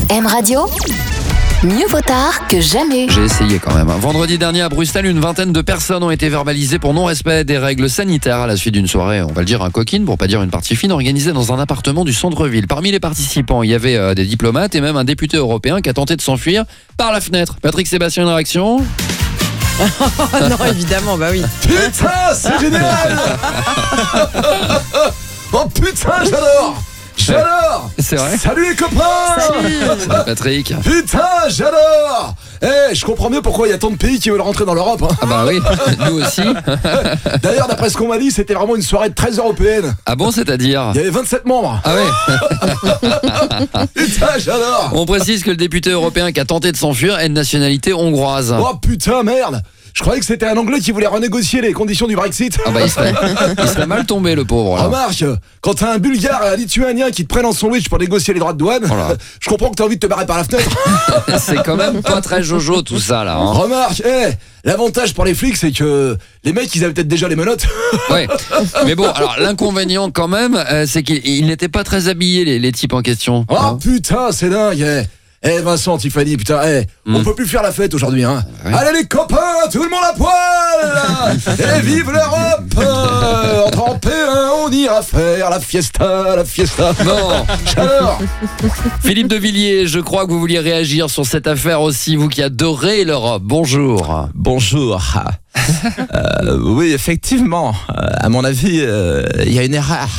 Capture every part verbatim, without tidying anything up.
M Radio, mieux vaut tard que jamais. J'ai essayé quand même. Vendredi dernier à Bruxelles, une vingtaine de personnes ont été verbalisées pour non-respect des règles sanitaires à la suite d'une soirée, on va le dire un coquine, pour pas dire une partie fine, organisée dans un appartement du centre-ville. Parmi les participants, il y avait euh, des diplomates et même un député européen qui a tenté de s'enfuir par la fenêtre. Patrick Sébastien, une réaction ? Non, évidemment, bah oui. Putain, c'est génial. Oh putain, j'adore. J'adore. C'est vrai ? Salut les copains. Salut. Salut Patrick. Putain, j'adore. Eh, je comprends mieux pourquoi il y a tant de pays qui veulent rentrer dans l'Europe, hein. Ah bah oui, nous aussi. D'ailleurs, d'après ce qu'on m'a dit, c'était vraiment une soirée très européenne. Ah bon, c'est-à-dire ? Il y avait vingt-sept membres. Ah ouais. Putain, j'adore. On précise que le député européen qui a tenté de s'enfuir est de nationalité hongroise. Oh putain, merde. Je croyais que c'était un Anglais qui voulait renégocier les conditions du Brexit. Ah bah il serait, il serait mal tombé le pauvre là. Remarque, quand t'as un Bulgare et un Lituanien qui te prennent en sandwich pour négocier les droits de douane, Voilà. je comprends que t'as envie de te barrer par la fenêtre. C'est quand même pas très jojo tout ça là, hein. Remarque, eh, l'avantage pour les flics, c'est que les mecs, ils avaient peut-être déjà les menottes. Ouais. Mais bon, alors l'inconvénient quand même, euh, c'est qu'ils n'étaient pas très habillés les, les types en question. Oh Hein. putain, c'est dingue, eh. Eh Vincent, Tiffany, putain, eh, Mm. on peut plus faire la fête aujourd'hui, hein. Ouais. Allez les copains, tout le monde à poil. Et vive l'Europe. euh, Entre Européens, on ira faire la fiesta, la fiesta. Bon, J'adore. Philippe de Villiers, je crois que vous vouliez réagir sur cette affaire aussi, vous qui adorez l'Europe. Bonjour. Bonjour. Euh, oui, effectivement, euh, à mon avis, euh, il y a une erreur.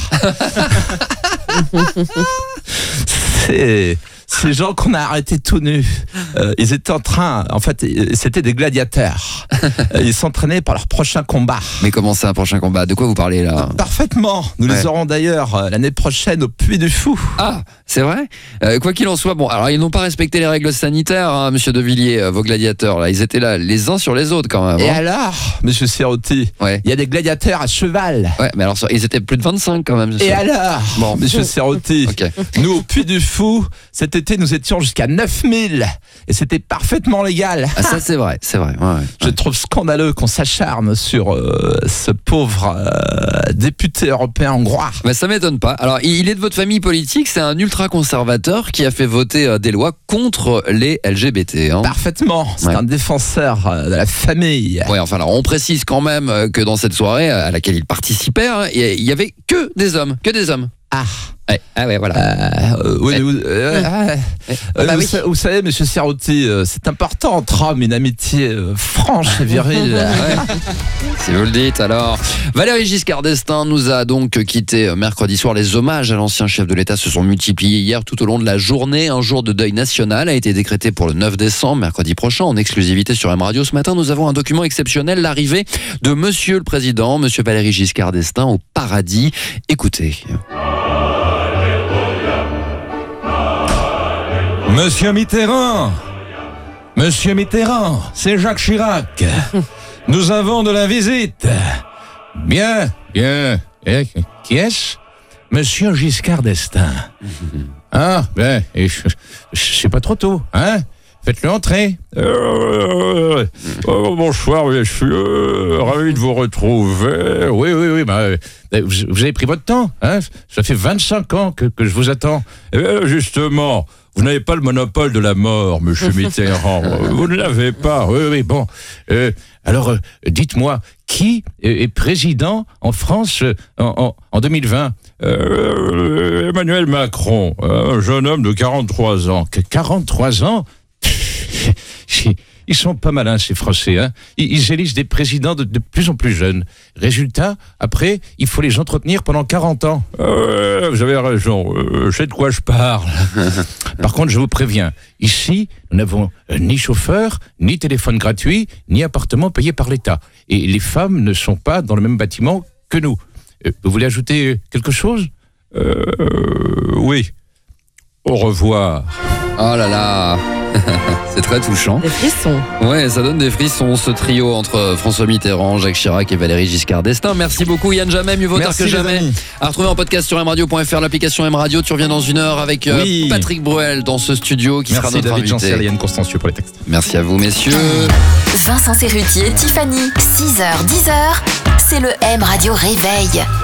C'est ces gens qu'on a arrêtés tout nus. Euh, ils étaient en train, en fait, c'était des gladiateurs. Euh, Ils s'entraînaient pour leur prochain combat. Mais comment c'est un prochain combat ? De quoi vous parlez là ? Parfaitement. Nous Ouais. les aurons d'ailleurs euh, l'année prochaine au Puy du Fou. Ah, c'est vrai ? Euh, Quoi qu'il en soit, bon, alors ils n'ont pas respecté les règles sanitaires, hein, monsieur de Villiers, euh, vos gladiateurs là, ils étaient là les uns sur les autres quand même. Et hein. alors, monsieur Serrotti, Ouais. il y a des gladiateurs à cheval. Ouais, mais alors ils étaient plus de vingt-cinq quand même. Et ça. alors, Bon. monsieur Serrotti, Ok. nous au Puy du Fou, cet été nous étions jusqu'à neuf mille et c'était parfaitement légal. Ah, ça c'est vrai, c'est vrai. Ouais, ouais. Je trouve scandaleux qu'on s'acharne sur euh, ce pauvre euh, député européen hongrois. Bah, ça m'étonne pas. Alors, il est de votre famille politique, c'est un ultra-conservateur qui a fait voter euh, des lois contre les L G B T. Hein. Parfaitement, c'est Ouais. un défenseur euh, de la famille. Ouais, enfin, alors, on précise quand même euh, que dans cette soirée euh, à laquelle il participait, hein, il y avait que des hommes, que des hommes. Ah, Ouais. Ah ouais, voilà. euh, oui, Ouais. vous, euh, ah, Ouais. euh, Bah vous, oui. sa- vous savez, monsieur Serrotti, euh, c'est important entre hommes une amitié euh, franche et virile. Ouais. Si vous le dites, alors. Valéry Giscard d'Estaing nous a donc quitté mercredi soir. Les hommages à l'ancien chef de l'État se sont multipliés hier tout au long de la journée. Un jour de deuil national a été décrété pour le neuf décembre, mercredi prochain, en exclusivité sur M Radio. Ce matin, nous avons un document exceptionnel, l'arrivée de monsieur le président, monsieur Valéry Giscard d'Estaing au paradis. Écoutez. Monsieur Mitterrand, Monsieur Mitterrand, c'est Jacques Chirac. Nous avons de la visite. Bien, bien. Et qui est-ce ? Monsieur Giscard d'Estaing. Ah, ben, et je, je sais pas trop tôt, hein ? Faites-le entrer. Euh, oh, bonsoir, je suis euh, ravi de vous retrouver. Oui, oui, oui, bah, euh, vous, vous avez pris votre temps, hein ? Ça fait vingt-cinq ans que, que je vous attends. Eh bien, justement, vous n'avez pas le monopole de la mort, monsieur Mitterrand. Vous ne l'avez pas. Oui, oui, bon. Euh, alors, euh, dites-moi, qui est, est président en France euh, en, en, en deux mille vingt ? euh, Emmanuel Macron, un jeune homme de quarante-trois ans. Que quarante-trois ans ? Ils sont pas malins, ces Français. Hein. Ils, ils élisent des présidents de, de plus en plus jeunes. Résultat, après, il faut les entretenir pendant quarante ans. Euh, vous avez raison, euh, je sais de quoi je parle. Par contre, je vous préviens, ici, nous n'avons euh, ni chauffeur, ni téléphone gratuit, ni appartement payé par l'État. Et les femmes ne sont pas dans le même bâtiment que nous. Euh, vous voulez ajouter quelque chose ? euh, Oui. Au revoir. Oh là là. C'est très touchant. Des frissons. Ouais, ça donne des frissons, ce trio entre François Mitterrand, Jacques Chirac et Valéry Giscard d'Estaing. Merci beaucoup Yann Jamais, mieux vaut tard que Merci, les jamais. amis. À retrouver en podcast sur m radio point f r, l'application M Radio. Tu reviens dans une heure avec euh, Oui. Patrick Bruel dans ce studio qui sera Merci notre David invité. Jancel et Yann Constancieux pour les textes. Merci à vous messieurs. Vincent Serruti et Tiffany, six heures dix heures, c'est le M Radio Réveil.